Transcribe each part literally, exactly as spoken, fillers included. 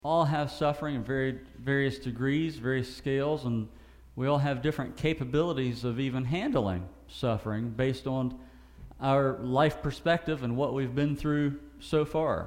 all have suffering in very various degrees, various scales, and we all have different capabilities of even handling suffering based on our life perspective and what we've been through so far.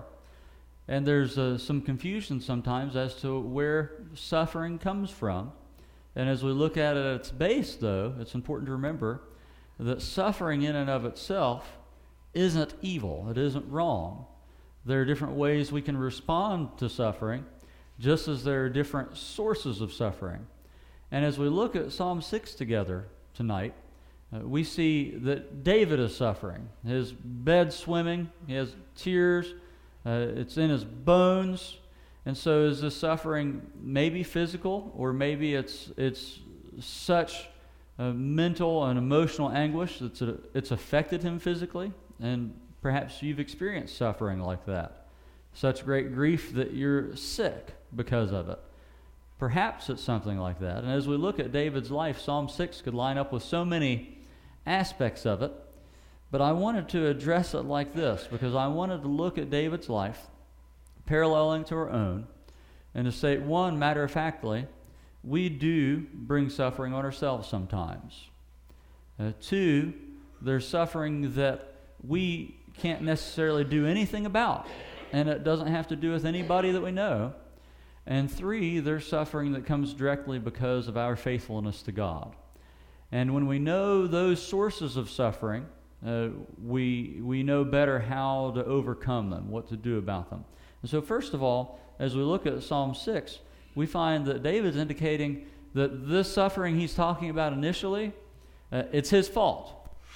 And there's uh, some confusion sometimes as to where suffering comes from. And as we look at it at its base, though, it's important to remember that suffering in and of itself isn't evil. It isn't wrong. There are different ways we can respond to suffering, just as there are different sources of suffering. And as we look at Psalm six together tonight, uh, we see that David is suffering. His bed's swimming, he has tears, uh, it's in his bones. And so is this suffering maybe physical, or maybe it's it's such uh, mental and emotional anguish that it's, it's affected him physically, and perhaps you've experienced suffering like that. Such great grief that you're sick because of it. Perhaps it's something like that. And as we look at David's life, Psalm six could line up with so many aspects of it. But I wanted to address it like this, because I wanted to look at David's life, paralleling to our own, and to say, one, matter-of-factly, we do bring suffering on ourselves sometimes. Uh, two, there's suffering that we can't necessarily do anything about, and it doesn't have to do with anybody that we know. And three, there's suffering that comes directly because of our faithfulness to God. And when we know those sources of suffering, uh, we we know better how to overcome them, what to do about them. And so first of all, as we look at Psalm six, we find that David's indicating that this suffering he's talking about initially, uh, it's his fault.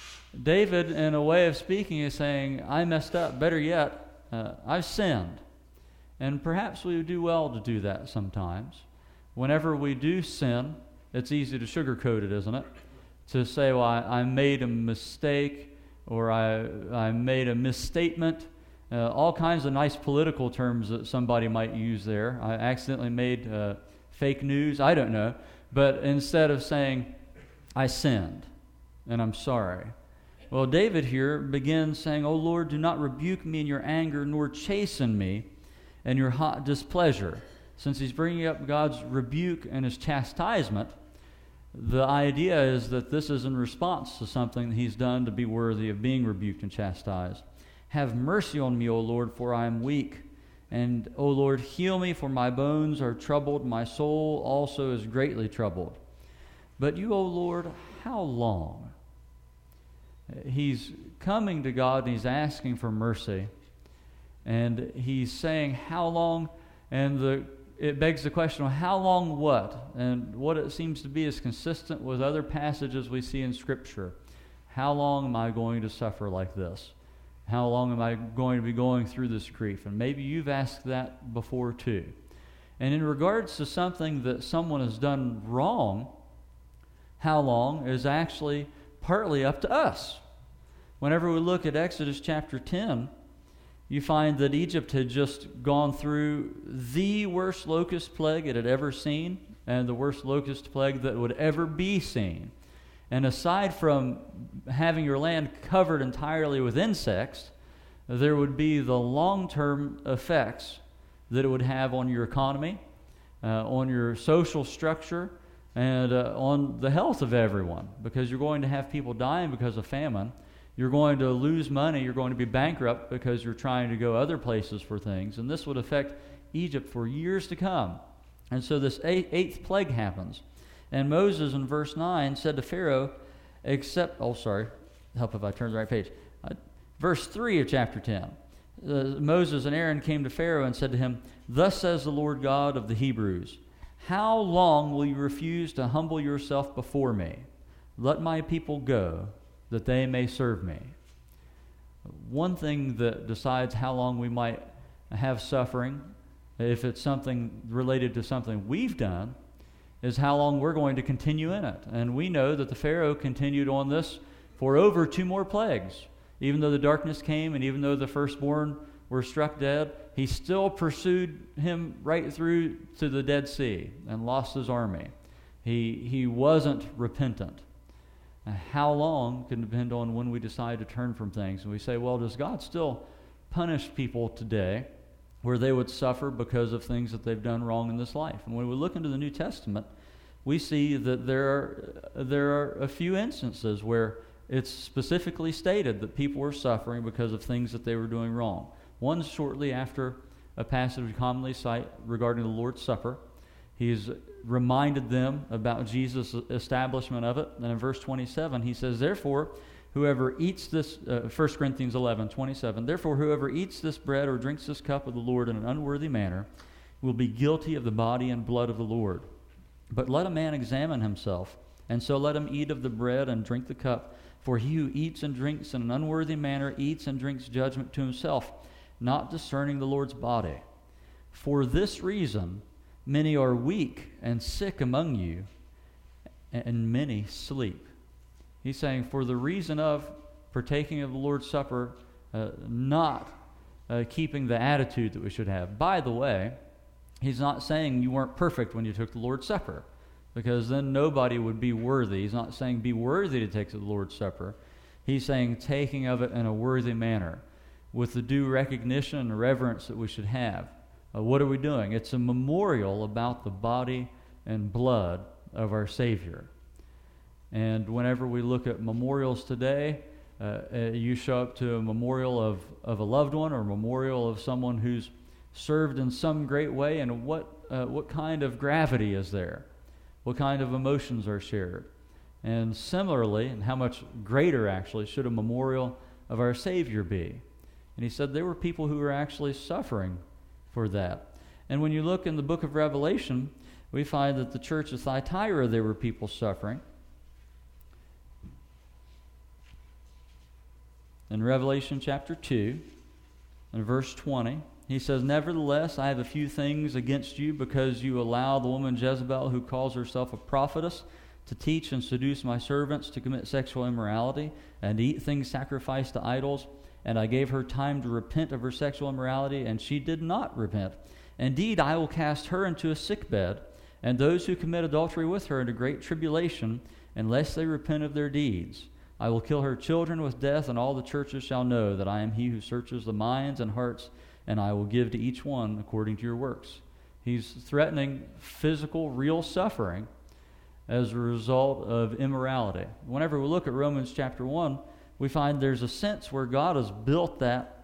David, in a way of speaking, is saying, I messed up. Better yet, uh, I've sinned. And perhaps we do well to do that sometimes. Whenever we do sin, it's easy to sugarcoat it, isn't it? To say, well, I, I made a mistake, or I, I made a misstatement. Uh, all kinds of nice political terms that somebody might use there. I accidentally made uh, fake news. I don't know. But instead of saying, I sinned, and I'm sorry. Well, David here begins saying, O Lord, do not rebuke me in your anger, nor chasten me in your hot displeasure. Since he's bringing up God's rebuke and his chastisement, the idea is that this is in response to something that he's done to be worthy of being rebuked and chastised. Have mercy on me, O Lord, for I am weak. And, O Lord, heal me, for my bones are troubled. My soul also is greatly troubled. But you, O Lord, how long? He's coming to God and he's asking for mercy. And he's saying, how long? And the it begs the question, well, how long what? And what it seems to be is consistent with other passages we see in Scripture. How long am I going to suffer like this? How long am I going to be going through this grief? And maybe you've asked that before too. And in regards to something that someone has done wrong, how long is actually partly up to us. Whenever we look at Exodus chapter ten, you find that Egypt had just gone through the worst locust plague it had ever seen, and the worst locust plague that would ever be seen. And aside from having your land covered entirely with insects, there would be the long-term effects that it would have on your economy, uh, on your social structure, and uh, on the health of everyone, because you're going to have people dying because of famine. You're going to lose money. You're going to be bankrupt because you're trying to go other places for things. And this would affect Egypt for years to come. And so this eighth plague happens. And Moses in verse nine said to Pharaoh, except, oh, sorry, help if I turn the right page. Uh, verse three of chapter ten. Uh, Moses and Aaron came to Pharaoh and said to him, Thus says the Lord God of the Hebrews, How long will you refuse to humble yourself before me? Let my people go, that they may serve me. One thing that decides how long we might have suffering, if it's something related to something we've done, is how long we're going to continue in it. And we know that the Pharaoh continued on this for over two more plagues. Even though the darkness came and even though the firstborn were struck dead, he still pursued him right through to the Dead Sea and lost his army. He, he wasn't repentant. How long can depend on when we decide to turn from things. And we say, well, does God still punish people today where they would suffer because of things that they've done wrong in this life. And when we look into the New Testament, we see that there are, there are a few instances where it's specifically stated that people were suffering because of things that they were doing wrong. One shortly after a passage we commonly cite regarding the Lord's Supper. He's reminded them about Jesus' establishment of it. And in verse twenty-seven, he says, Therefore, whoever eats this, uh, First Corinthians eleven, twenty-seven, Therefore, whoever eats this bread or drinks this cup of the Lord in an unworthy manner will be guilty of the body and blood of the Lord. But let a man examine himself, and so let him eat of the bread and drink the cup. For he who eats and drinks in an unworthy manner eats and drinks judgment to himself, not discerning the Lord's body. For this reason, many are weak and sick among you, and many sleep. He's saying, for the reason of partaking of the Lord's Supper, uh, not uh, keeping the attitude that we should have. By the way, he's not saying you weren't perfect when you took the Lord's Supper, because then nobody would be worthy. He's not saying be worthy to take the Lord's Supper. He's saying taking of it in a worthy manner, with the due recognition and reverence that we should have. Uh, what are we doing? It's a memorial about the body and blood of our Savior. And whenever we look at memorials today, uh, uh, you show up to a memorial of, of a loved one or a memorial of someone who's served in some great way, and what uh, what kind of gravity is there? What kind of emotions are shared? And similarly, and how much greater actually should a memorial of our Savior be? And he said there were people who were actually suffering for that. And when you look in the book of Revelation, we find that the church of Thyatira, there were people suffering. In Revelation chapter two, in verse twenty, he says, Nevertheless, I have a few things against you, because you allow the woman Jezebel, who calls herself a prophetess, to teach and seduce my servants to commit sexual immorality and to eat things sacrificed to idols. And I gave her time to repent of her sexual immorality, and she did not repent. Indeed, I will cast her into a sickbed, and those who commit adultery with her into great tribulation, unless they repent of their deeds. I will kill her children with death, and all the churches shall know that I am he who searches the minds and hearts, and I will give to each one according to your works. He's threatening physical, real suffering as a result of immorality. Whenever we look at Romans chapter one, we find there's a sense where God has built that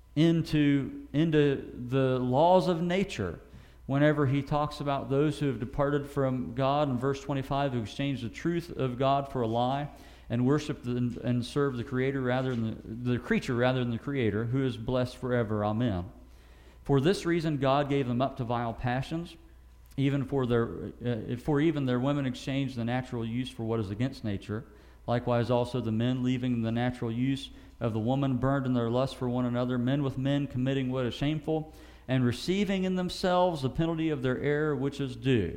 into, into the laws of nature. Whenever he talks about those who have departed from God, in verse twenty-five, who exchanged the truth of God for a lie, and worship and, and serve the Creator rather than the, the creature rather than the Creator, who is blessed forever. Amen. For this reason, God gave them up to vile passions, even for their uh, for even their women exchanged the natural use for what is against nature. Likewise, also the men, leaving the natural use of the woman, burned in their lust for one another, men with men committing what is shameful, and receiving in themselves the penalty of their error which is due.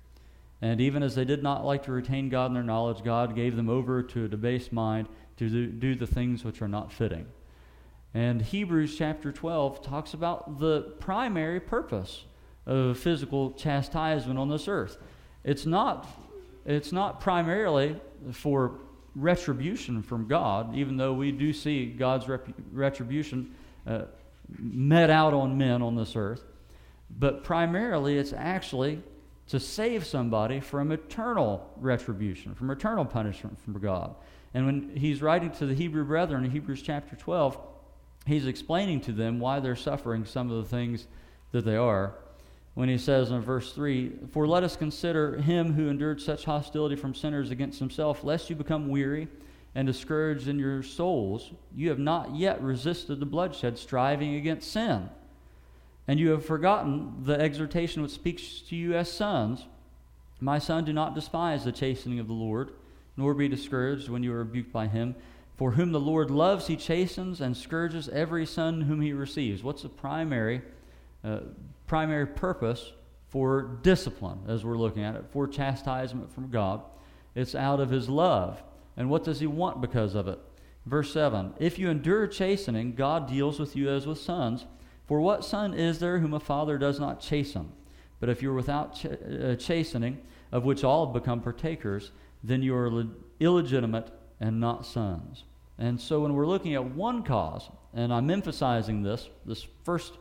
And even as they did not like to retain God in their knowledge, God gave them over to a debased mind to do, do the things which are not fitting. And Hebrews chapter twelve talks about the primary purpose of physical chastisement on this earth. It's not, it's not primarily for retribution from God, even though we do see God's rep- retribution uh, met out on men on this earth. But primarily it's actually to save somebody from eternal retribution, from eternal punishment from God. And when he's writing to the Hebrew brethren in Hebrews chapter twelve, he's explaining to them why they're suffering some of the things that they are. When he says in verse three, For let us consider him who endured such hostility from sinners against himself, lest you become weary and discouraged in your souls. You have not yet resisted the bloodshed, striving against sin. And you have forgotten the exhortation which speaks to you as sons. My son, do not despise the chastening of the Lord, nor be discouraged when you are rebuked by him. For whom the Lord loves, he chastens and scourges every son whom he receives. What's the primary uh, primary purpose for discipline, as we're looking at it, for chastisement from God? It's out of his love. And what does he want because of it? Verse seven, If you endure chastening, God deals with you as with sons. For what son is there whom a father does not chasten? But if you're without ch- uh, chastening, of which all have become partakers, then you are le- illegitimate and not sons. And so when we're looking at one cause, and I'm emphasizing this, this first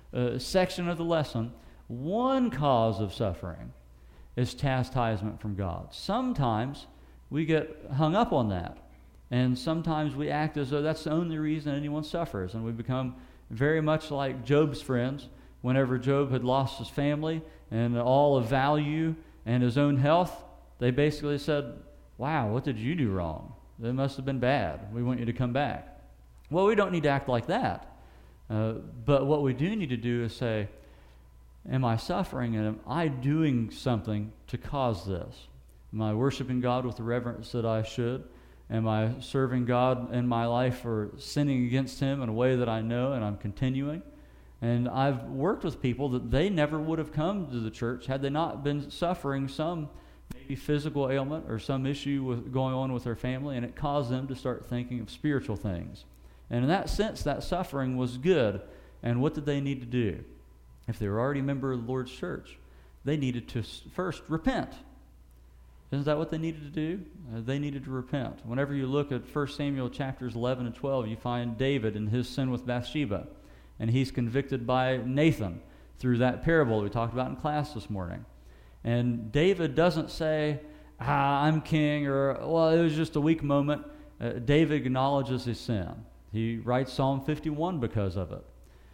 uh, section of the lesson, one cause of suffering is chastisement from God. Sometimes we get hung up on that, and sometimes we act as though that's the only reason anyone suffers, and we become very much like Job's friends. Whenever Job had lost his family and all of value and his own health, they basically said, wow, what did you do wrong? It must have been bad. We want you to come back. Well, we don't need to act like that. Uh, but what we do need to do is say, am I suffering, and am I doing something to cause this? Am I worshiping God with the reverence that I should? Am I serving God in my life or sinning against Him in a way that I know and I'm continuing? And I've worked with people that they never would have come to the church had they not been suffering some maybe physical ailment or some issue with, going on with their family, and it caused them to start thinking of spiritual things. And in that sense, that suffering was good. And what did they need to do? If they were already a member of the Lord's church, they needed to first repent. Isn't that what they needed to do? Uh, they needed to repent. Whenever you look at First Samuel chapters eleven and twelve, you find David and his sin with Bathsheba. And he's convicted by Nathan through that parable we talked about in class this morning. And David doesn't say, ah, I'm king, or, well, it was just a weak moment. Uh, David acknowledges his sin. He writes Psalm fifty-one because of it.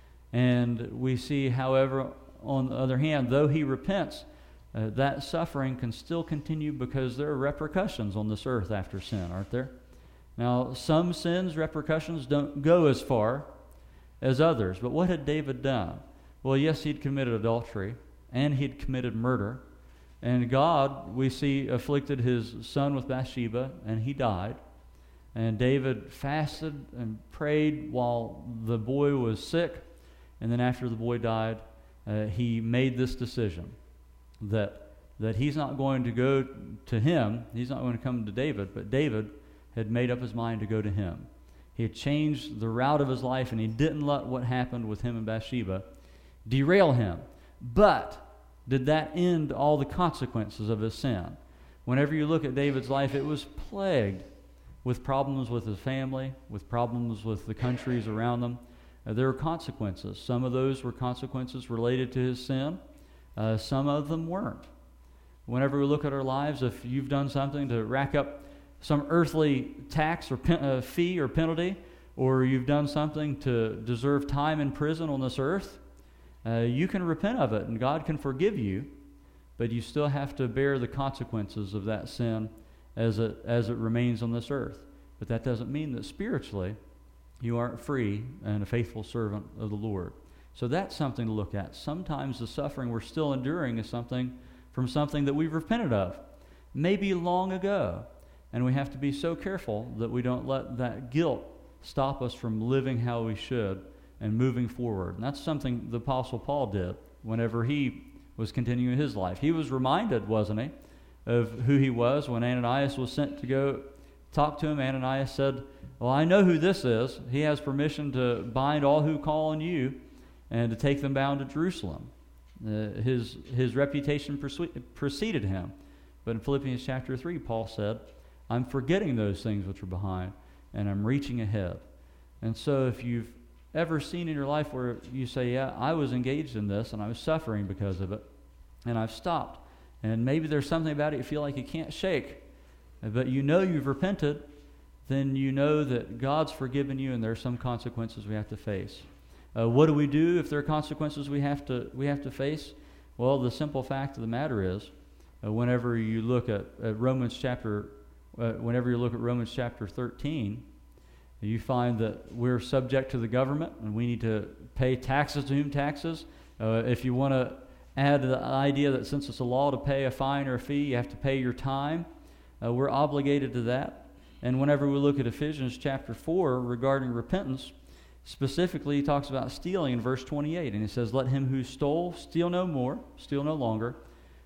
And we see, however, on the other hand, though he repents, uh, that suffering can still continue because there are repercussions on this earth after sin, aren't there? Now, some sins, repercussions don't go as far as others. But what had David done? Well, yes, he'd committed adultery, and he'd committed murder. And God, we see, afflicted his son with Bathsheba, and he died. And David fasted and prayed while the boy was sick. And then after the boy died, uh, he made this decision that, that he's not going to go to him. He's not going to come to David, but David had made up his mind to go to him. He had changed the route of his life, and he didn't let what happened with him and Bathsheba derail him. But did that end all the consequences of his sin? Whenever you look at David's life, it was plagued with problems with his family, with problems with the countries around them. Uh, there were consequences. Some of those were consequences related to his sin. Uh, some of them weren't. Whenever we look at our lives, if you've done something to rack up some earthly tax or pen, uh, fee or penalty, or you've done something to deserve time in prison on this earth, uh, you can repent of it and God can forgive you, but you still have to bear the consequences of that sin as it, as it remains on this earth. But that doesn't mean that spiritually you aren't free and a faithful servant of the Lord. So that's something to look at. Sometimes the suffering we're still enduring is something from something that we've repented of, maybe long ago. And we have to be so careful that we don't let that guilt stop us from living how we should and moving forward. And that's something the Apostle Paul did whenever he was continuing his life. He was reminded, wasn't he, of who he was when Ananias was sent to go talk to him. Ananias said, well, I know who this is. He has permission to bind all who call on you and to take them bound to Jerusalem. Uh, his, his reputation preceded him. But in Philippians chapter three, Paul said, I'm forgetting those things which are behind, and I'm reaching ahead. And so if you've ever seen in your life where you say, yeah, I was engaged in this, and I was suffering because of it, and I've stopped, and maybe there's something about it you feel like you can't shake, but you know you've repented, then you know that God's forgiven you, and there are some consequences we have to face. Uh, what do we do if there are consequences we have to we have to face? Well, the simple fact of the matter is, uh, whenever you look at, at Romans chapter Uh, whenever you look at Romans chapter thirteen, you find that we're subject to the government and we need to pay taxes to whom taxes. Uh, if you want to add the idea that since it's a law to pay a fine or a fee, you have to pay your time, uh, we're obligated to that. And whenever we look at Ephesians chapter four regarding repentance, specifically he talks about stealing in verse twenty-eight. And he says, let him who stole steal no more, steal no longer,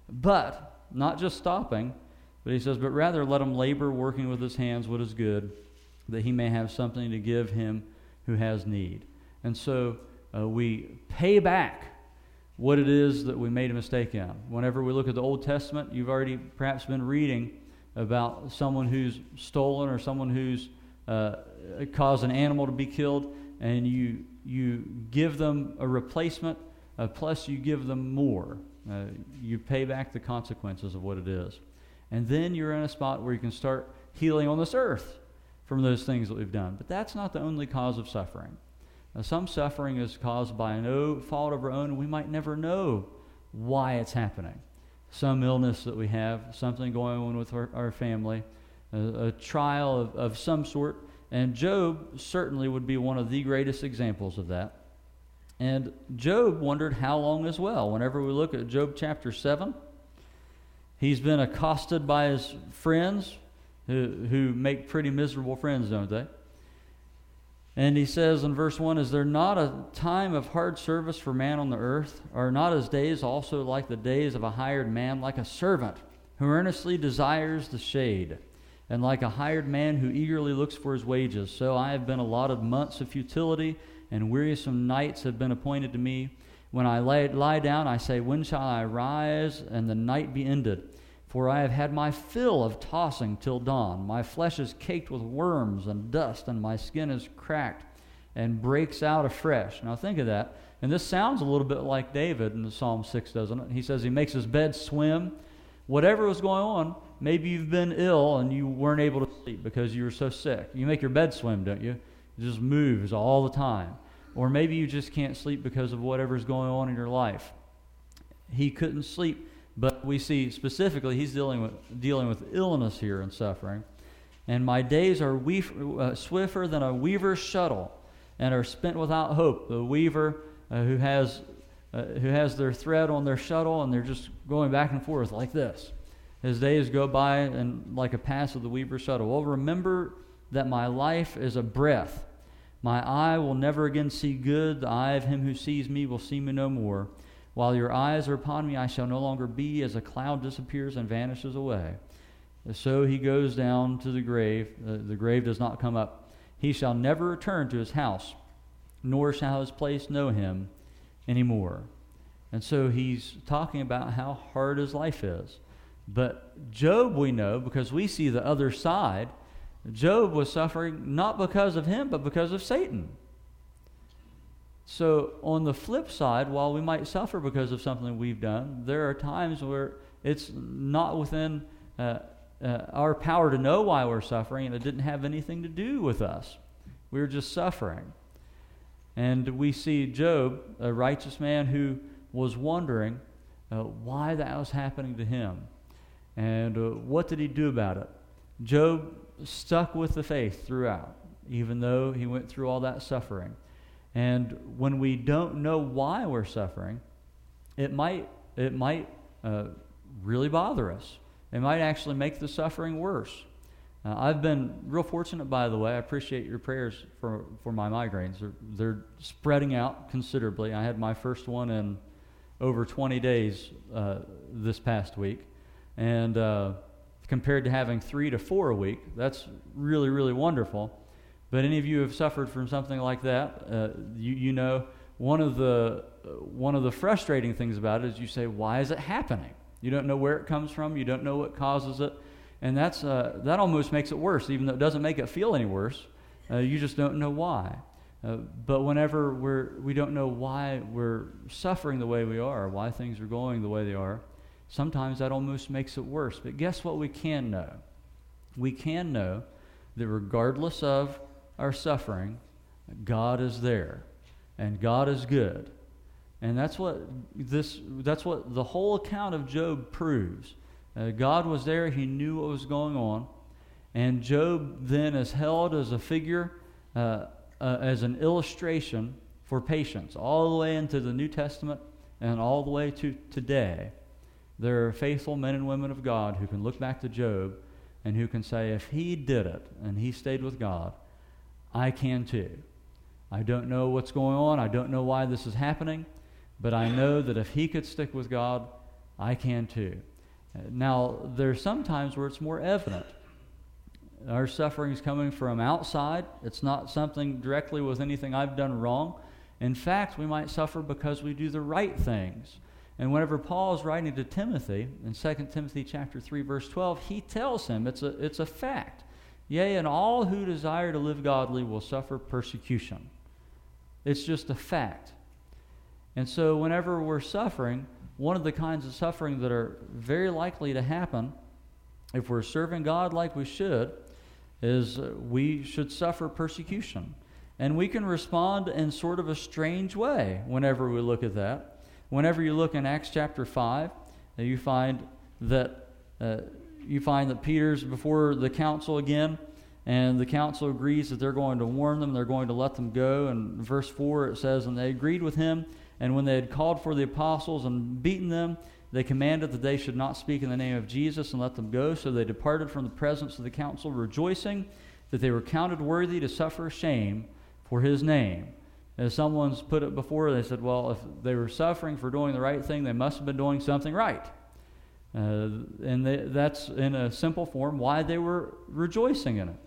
but not just stopping, but he says, but rather let him labor, working with his hands what is good, that he may have something to give him who has need. And so uh, we pay back what it is that we made a mistake in. Whenever we look at the Old Testament, you've already perhaps been reading about someone who's stolen or someone who's uh, caused an animal to be killed, and you you give them a replacement, uh, plus you give them more. Uh, you pay back the consequences of what it is. And then you're in a spot where you can start healing on this earth from those things that we've done. But that's not the only cause of suffering. Uh, some suffering is caused by no fault of our own, and we might never know why it's happening. Some illness that we have, something going on with our, our family, a, a trial of, of some sort. And Job certainly would be one of the greatest examples of that. And Job wondered how long as well. Whenever we look at Job chapter seven, he's been accosted by his friends, who, who make pretty miserable friends, don't they? And he says in verse one, is there not a time of hard service for man on the earth? Are not his days also like the days of a hired man, like a servant who earnestly desires the shade, and like a hired man who eagerly looks for his wages? So I have been allotted months of futility, and wearisome nights have been appointed to me. When I lie, lie down, I say, when shall I rise and the night be ended? For I have had my fill of tossing till dawn. My flesh is caked with worms and dust, and my skin is cracked and breaks out afresh. Now think of that. And this sounds a little bit like David in Psalm six, doesn't it? He says he makes his bed swim. Whatever was going on, maybe you've been ill and you weren't able to sleep because you were so sick. You make your bed swim, don't you? It just moves all the time. Or maybe you just can't sleep because of whatever's going on in your life. He couldn't sleep, but we see specifically he's dealing with dealing with illness here and suffering. And my days are weave, uh, swifter than a weaver's shuttle, and are spent without hope. The weaver uh, who has uh, who has their thread on their shuttle, and they're just going back and forth like this. His days go by and like a pass of the weaver's shuttle. Well, remember that my life is a breath. My eye will never again see good. The eye of him who sees me will see me no more. While your eyes are upon me, I shall no longer be, as a cloud disappears and vanishes away. So he goes down to the grave. Uh, the grave does not come up. He shall never return to his house, nor shall his place know him anymore. And so he's talking about how hard his life is. But Job, we know, because we see the other side, Job was suffering not because of him, but because of Satan. So on the flip side, while we might suffer because of something we've done, there are times where it's not within uh, uh, our power to know why we're suffering, and it didn't have anything to do with us. We were just suffering. And we see Job, a righteous man who was wondering uh, why that was happening to him. And uh, what did he do about it? Job stuck with the faith throughout, even though he went through all that suffering. And when we don't know why we're suffering, it might it might uh, really bother us. It might actually make the suffering worse. Uh, I've been real fortunate, by the way. I appreciate your prayers for, for my migraines. They're, they're spreading out considerably. I had my first one in over twenty days uh, this past week. And uh, compared to having three to four a week, that's really, really wonderful. But any of you who have suffered from something like that, uh, you, you know one of the uh, one of the frustrating things about it is you say, why is it happening? You don't know where it comes from. You don't know what causes it. And that's uh, that almost makes it worse, even though it doesn't make it feel any worse. Uh, you just don't know why. Uh, but whenever we're, we don't know why we're suffering the way we are, why things are going the way they are, sometimes that almost makes it worse. But guess what we can know? We can know that regardless of our suffering, God is there, and God is good. And that's what this that's what the whole account of Job proves. Uh, God was there, he knew what was going on, and Job then is held as a figure, uh, uh, as an illustration for patience, all the way into the New Testament and all the way to today. There are faithful men and women of God who can look back to Job and who can say, if he did it and he stayed with God, I can too. I don't know what's going on. I don't know why this is happening, but I know that if he could stick with God, I can too. Now, there's some times where it's more evident. Our suffering is coming from outside. It's not something directly with anything I've done wrong. In fact, we might suffer because we do the right things. And whenever Paul is writing to Timothy, in Second Timothy chapter three, verse twelve, he tells him it's a, it's a fact. Yea, and all who desire to live godly will suffer persecution. It's just a fact. And so whenever we're suffering, one of the kinds of suffering that are very likely to happen if we're serving God like we should is uh, we should suffer persecution. And we can respond in sort of a strange way whenever we look at that. Whenever you look in Acts chapter five, uh, you find that uh, you find that Peter's before the council again, and the council agrees that they're going to warn them, they're going to let them go. And verse four it says, "And they agreed with him, and when they had called for the apostles and beaten them, they commanded that they should not speak in the name of Jesus and let them go. So they departed from the presence of the council, rejoicing that they were counted worthy to suffer shame for his name." As someone's put it before, they said, well, if they were suffering for doing the right thing, they must have been doing something right. Uh, and they, that's, in a simple form, why they were rejoicing in it.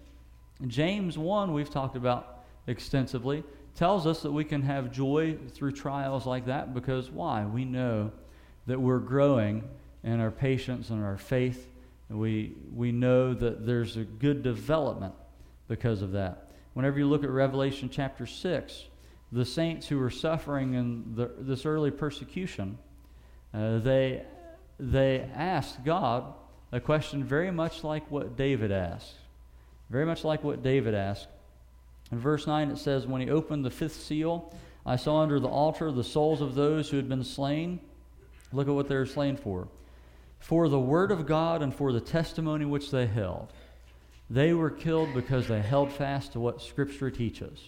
James one, we've talked about extensively, tells us that we can have joy through trials like that because why? We know that we're growing in our patience and our faith. We, we know that there's a good development because of that. Whenever you look at Revelation chapter six, the saints who were suffering in the, this early persecution, uh, they, they asked God a question very much like what David asked. Very much like what David asked. In verse nine it says, "When he opened the fifth seal, I saw under the altar the souls of those who had been slain." Look at what they were slain for. "For the word of God and for the testimony which they held." They were killed because they held fast to what Scripture teaches.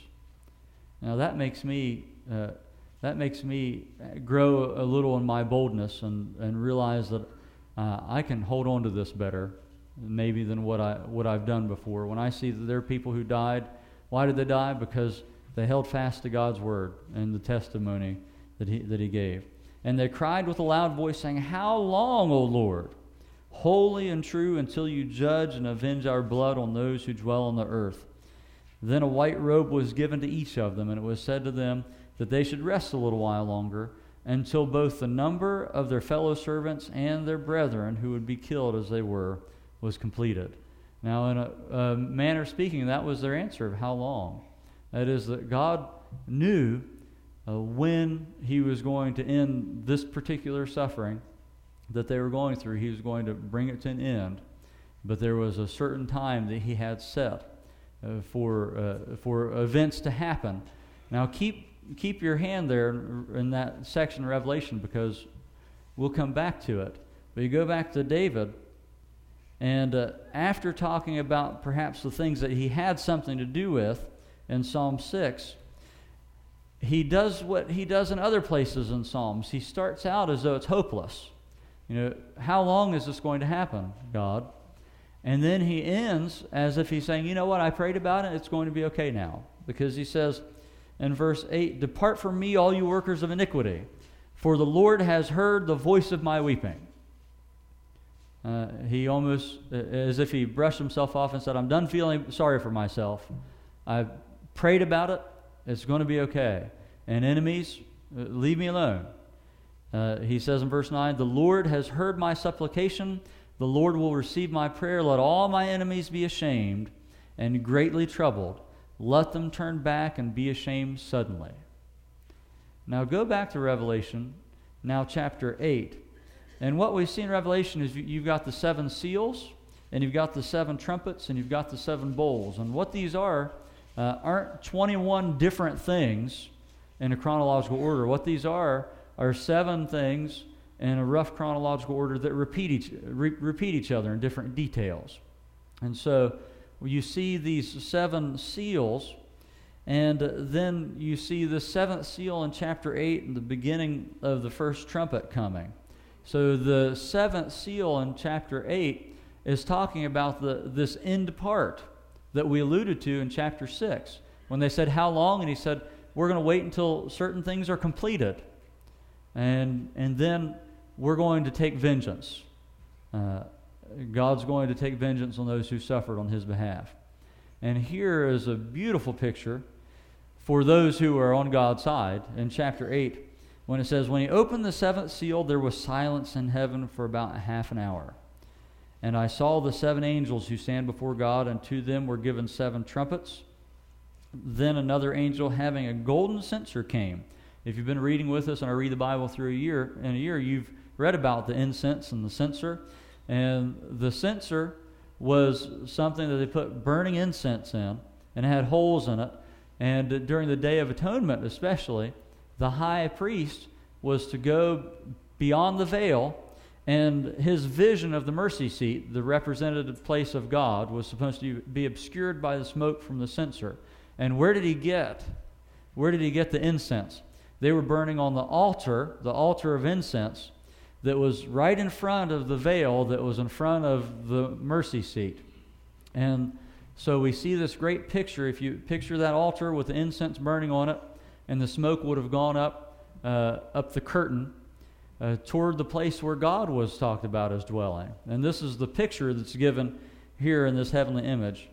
Now that makes me uh, that makes me grow a little in my boldness and, and realize that uh, I can hold on to this better maybe than what I what I've done before. When I see that there are people who died, why did they die? Because they held fast to God's word and the testimony that he that He gave. "And they cried with a loud voice, saying, How long, O Lord, holy and true, until you judge and avenge our blood on those who dwell on the earth? Then a white robe was given to each of them, and it was said to them that they should rest a little while longer, until both the number of their fellow servants and their brethren who would be killed as they were was completed." Now, in a, a manner of speaking, that was their answer of how long. That is, that God knew uh, when He was going to end this particular suffering that they were going through. He was going to bring it to an end. But there was a certain time that He had set uh, for uh, for events to happen. Now, keep keep your hand there in that section of Revelation because we'll come back to it. But you go back to David, and uh, after talking about perhaps the things that he had something to do with in Psalm six, he does what he does in other places in Psalms. He starts out as though it's hopeless. You know, how long is this going to happen, God? And then he ends as if he's saying, you know what, I prayed about it, it's going to be okay now. Because he says in verse eight, "Depart from me, all you workers of iniquity, for the Lord has heard the voice of my weeping." Uh, he almost, uh, as if he brushed himself off and said, I'm done feeling sorry for myself. I've prayed about it. It's going to be okay. And enemies, uh, leave me alone. Uh, he says in verse nine, "The Lord has heard my supplication. The Lord will receive my prayer. Let all my enemies be ashamed and greatly troubled. Let them turn back and be ashamed suddenly." Now go back to Revelation, now chapter eight. And what we see in Revelation is you've got the seven seals, and you've got the seven trumpets, and you've got the seven bowls. And what these are uh, aren't twenty-one different things in a chronological order. What these are are seven things in a rough chronological order that repeat each, re- repeat each other in different details. And so you see these seven seals, and then you see the seventh seal in chapter eight and the beginning of the first trumpet coming. So the seventh seal in chapter eight is talking about the this end part that we alluded to in chapter six. When they said, how long? And he said, we're going to wait until certain things are completed. And and then we're going to take vengeance. Uh, God's going to take vengeance on those who suffered on His behalf. And here is a beautiful picture for those who are on God's side in chapter eight. When it says, when He opened the seventh seal, there was silence in heaven for about half an hour. And I saw the seven angels who stand before God, and to them were given seven trumpets. Then another angel having a golden censer came. If you've been reading with us, and I read the Bible through a year, in a year, you've read about the incense and the censer. And the censer was something that they put burning incense in, and it had holes in it. And during the Day of Atonement especially, the high priest was to go beyond the veil, and his vision of the mercy seat, the representative place of God, was supposed to be obscured by the smoke from the censer. And where did he get? Where did he get the incense? They were burning on the altar, the altar of incense, that was right in front of the veil that was in front of the mercy seat. And so we see this great picture. If you picture that altar with the incense burning on it, and the smoke would have gone up, uh, up the curtain, uh, toward the place where God was talked about as dwelling. And this is the picture that's given here in this heavenly image.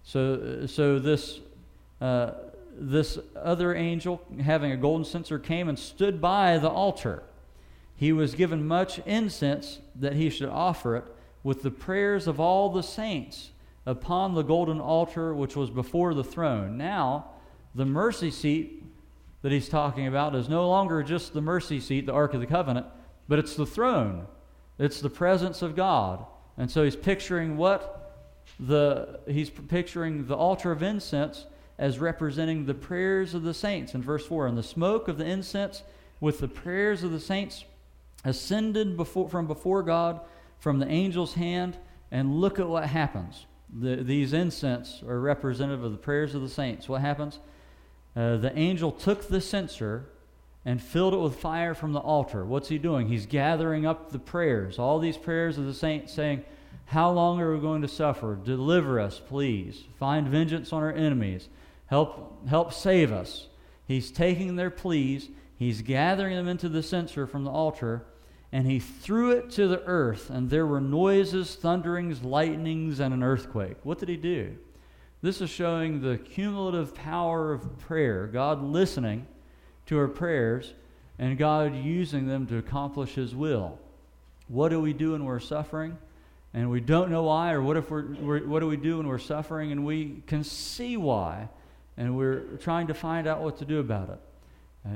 So, so this... Uh, This other angel, having a golden censer, came and stood by the altar. He was given much incense that he should offer it with the prayers of all the saints upon the golden altar which was before the throne. Now, the mercy seat that he's talking about is no longer just the mercy seat, the Ark of the Covenant, but it's the throne. It's the presence of God. And so he's picturing what the he's picturing the altar of incense as representing the prayers of the saints in verse four. And the smoke of the incense with the prayers of the saints ascended before, from before God from the angel's hand. And look at what happens. The, these incense are representative of the prayers of the saints. What happens? Uh, the angel took the censer and filled it with fire from the altar. What's he doing? He's gathering up the prayers, all these prayers of the saints, saying, how long are we going to suffer? Deliver us, please. Find vengeance on our enemies. Help, help save us. He's taking their pleas, he's gathering them into the censer from the altar, and he threw it to the earth, and there were noises, thunderings, lightnings, and an earthquake. What did he do? This is showing the cumulative power of prayer, God listening to our prayers, and God using them to accomplish his will. What do we do when we're suffering and we don't know why? Or what if we're, we're what do we do when we're suffering and we can see why, and we're trying to find out what to do about it? Uh,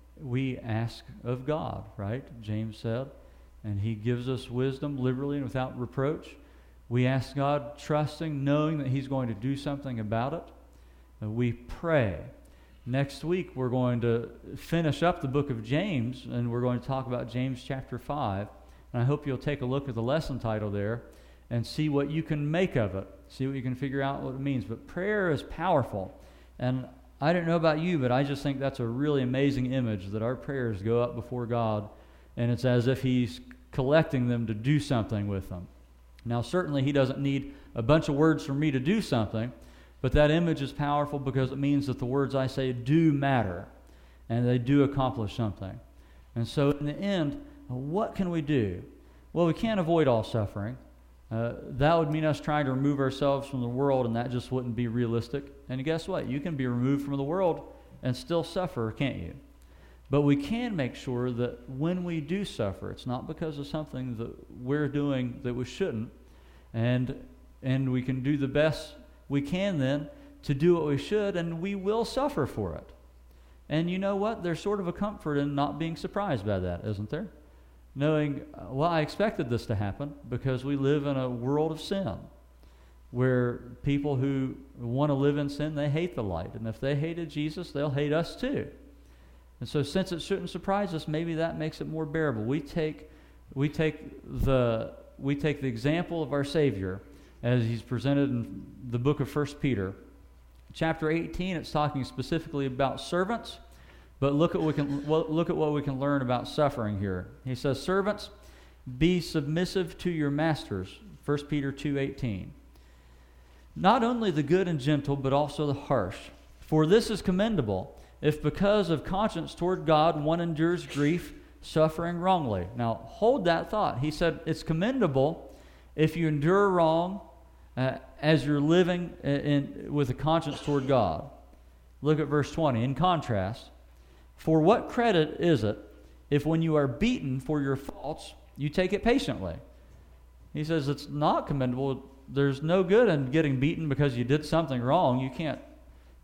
we ask of God, right? James said, and he gives us wisdom liberally and without reproach. We ask God, trusting, knowing that he's going to do something about it. Uh, we pray. Next week, we're going to finish up the book of James, and we're going to talk about James chapter five. And I hope you'll take a look at the lesson title there and see what you can make of it. See what you can figure out what it means. But prayer is powerful. And I don't know about you, but I just think that's a really amazing image, that our prayers go up before God, and it's as if he's collecting them to do something with them. Now, certainly he doesn't need a bunch of words from me to do something, but that image is powerful because it means that the words I say do matter, and they do accomplish something. And so in the end, what can we do? Well, we can't avoid all suffering. Uh, that would mean us trying to remove ourselves from the world, and that just wouldn't be realistic. And guess what? You can be removed from the world and still suffer, can't you? But we can make sure that when we do suffer, it's not because of something that we're doing that we shouldn't, and and we can do the best we can then to do what we should, and we will suffer for it. And you know what? There's sort of a comfort in not being surprised by that, isn't there? Knowing, well, I expected this to happen because we live in a world of sin where people who want to live in sin, they hate the light. And if they hated Jesus, they'll hate us too. And so since it shouldn't surprise us, maybe that makes it more bearable. We take we take the we take the example of our Savior as he's presented in the book of First Peter. Chapter eighteen, it's talking specifically about servants, but look at what we can look at what we can learn about suffering here. He says, "Servants, be submissive to your masters." First Peter two eighteen. "Not only the good and gentle, but also the harsh. For this is commendable, if because of conscience toward God one endures grief, suffering wrongly." Now, hold that thought. He said it's commendable if you endure wrong uh, as you're living in, in, with a conscience toward God. Look at verse twenty. In contrast, "For what credit is it if when you are beaten for your faults, you take it patiently?" He says it's not commendable. There's no good in getting beaten because you did something wrong. You can't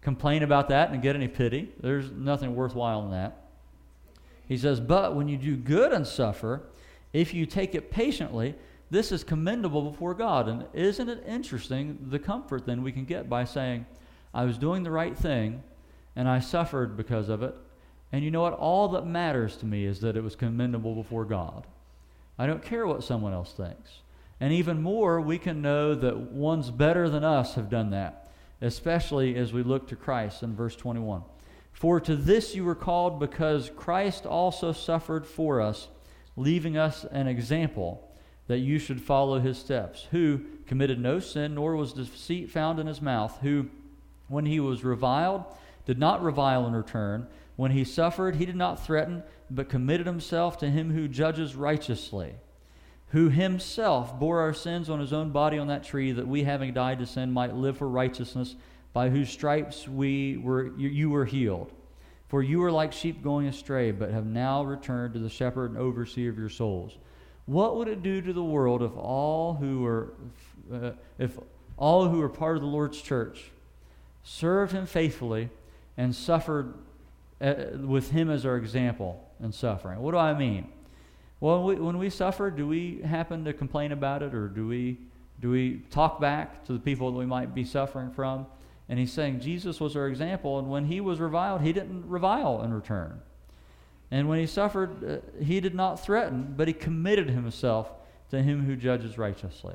complain about that and get any pity. There's nothing worthwhile in that. He says, but when you do good and suffer, if you take it patiently, this is commendable before God. And isn't it interesting the comfort then we can get by saying, I was doing the right thing and I suffered because of it. And you know what? All that matters to me is that it was commendable before God. I don't care what someone else thinks. And even more, we can know that ones better than us have done that, especially as we look to Christ in verse twenty-one. For to this you were called, because Christ also suffered for us, leaving us an example that you should follow his steps, who committed no sin, nor was deceit found in his mouth, who, when he was reviled, did not revile in return. When he suffered, he did not threaten, but committed himself to him who judges righteously, who himself bore our sins on his own body on that tree, that we, having died to sin, might live for righteousness, by whose stripes we were you, you were healed. For you were like sheep going astray, but have now returned to the shepherd and overseer of your souls. What would it do to the world if all who were uh, if all who were part of the Lord's church served him faithfully and suffered uh, with him as our example in suffering? What do I mean? Well, when we, when we suffer, do we happen to complain about it, or do we do we talk back to the people that we might be suffering from? And he's saying Jesus was our example, and when he was reviled, he didn't revile in return. And when he suffered, uh, he did not threaten, but he committed himself to him who judges righteously.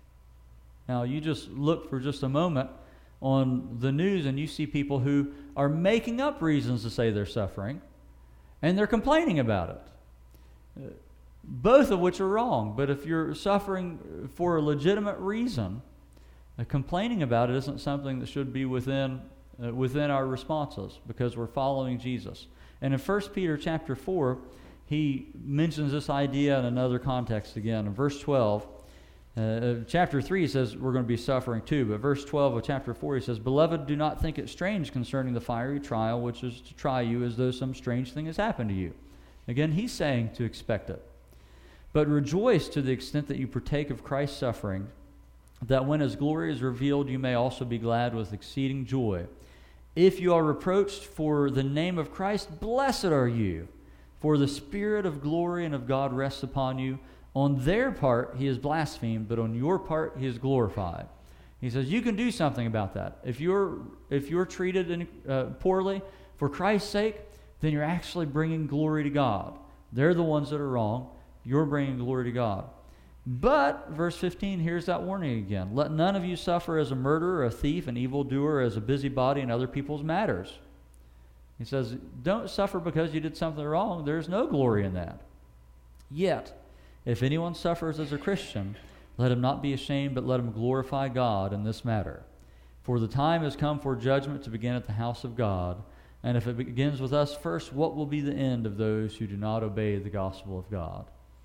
Now, you just look for just a moment on the news, and you see people who are making up reasons to say they're suffering, and they're complaining about it. Uh, both of which are wrong. But if you're suffering for a legitimate reason, uh, complaining about it isn't something that should be within uh, within our responses, because we're following Jesus. And in First Peter chapter four, he mentions this idea in another context again. In verse twelve, uh, chapter three, he says we're going to be suffering too. But verse twelve of chapter four, he says, Beloved, do not think it strange concerning the fiery trial, which is to try you as though some strange thing has happened to you. Again, he's saying to expect it. But rejoice to the extent that you partake of Christ's suffering, that when his glory is revealed, you may also be glad with exceeding joy. If you are reproached for the name of Christ, blessed are you, for the Spirit of glory and of God rests upon you. On their part he is blasphemed, but on your part he is glorified. He says you can do something about that. If you're if you're treated in, uh, poorly for Christ's sake, then you're actually bringing glory to God. They're the ones that are wrong. You're bringing glory to God. But, verse fifteen, here's that warning again. Let none of you suffer as a murderer, a thief, an evildoer, as a busybody in other people's matters. He says, don't suffer because you did something wrong. There's no glory in that. Yet, if anyone suffers as a Christian, let him not be ashamed, but let him glorify God in this matter. For the time has come for judgment to begin at the house of God. And if it begins with us first, what will be the end of those who do not obey the gospel of God?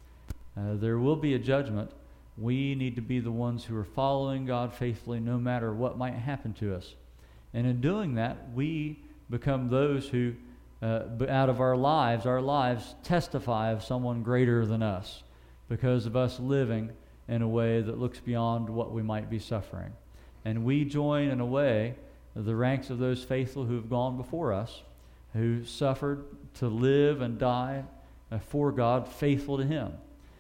Uh, there will be a judgment. We need to be the ones who are following God faithfully no matter what might happen to us. And in doing that, we become those who, uh, out of our lives, our lives testify of someone greater than us because of us living in a way that looks beyond what we might be suffering. And we join in a way the ranks of those faithful who have gone before us, who suffered to live and die uh, for God, faithful to him.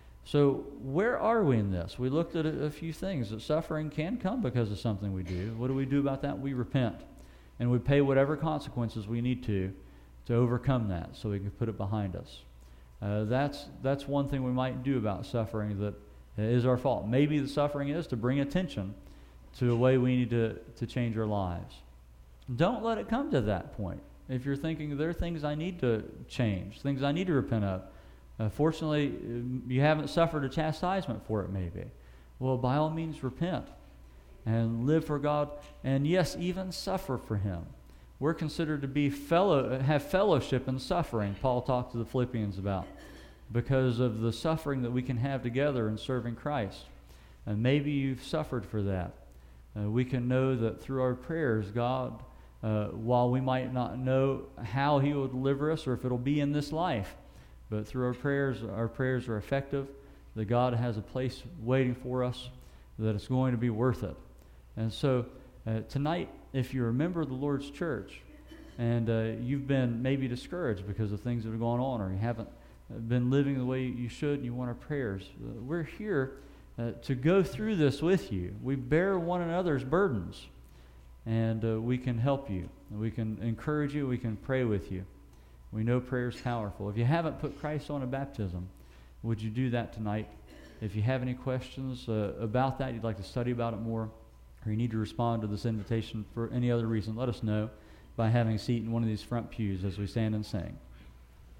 So where are we in this? We looked at a, a few things. That suffering can come because of something we do. What do we do about that? We repent. And we pay whatever consequences we need to to overcome that so we can put it behind us. Uh, that's that's one thing we might do about suffering that is our fault. Maybe the suffering is to bring attention to a way we need to, to change our lives. Don't let it come to that point. If you're thinking there are things I need to change, things I need to repent of, Uh, fortunately, you haven't suffered a chastisement for it maybe. Well, by all means, repent and live for God, and yes, even suffer for him. We're considered to be fellow, have fellowship in suffering, Paul talked to the Philippians about, because of the suffering that we can have together in serving Christ. And maybe you've suffered for that. Uh, we can know that through our prayers, God, uh, while we might not know how he will deliver us or if it'll be in this life, but through our prayers, our prayers are effective, that God has a place waiting for us, that it's going to be worth it. And so uh, tonight, if you're a member of the Lord's church and uh, you've been maybe discouraged because of things that are going on, or you haven't been living the way you should and you want our prayers, uh, we're here uh, to go through this with you. We bear one another's burdens, and uh, we can help you. We can encourage you. We can pray with you. We know prayer is powerful. If you haven't put Christ on a baptism, would you do that tonight? If you have any questions uh, about that, you'd like to study about it more, or you need to respond to this invitation for any other reason, let us know by having a seat in one of these front pews as we stand and sing.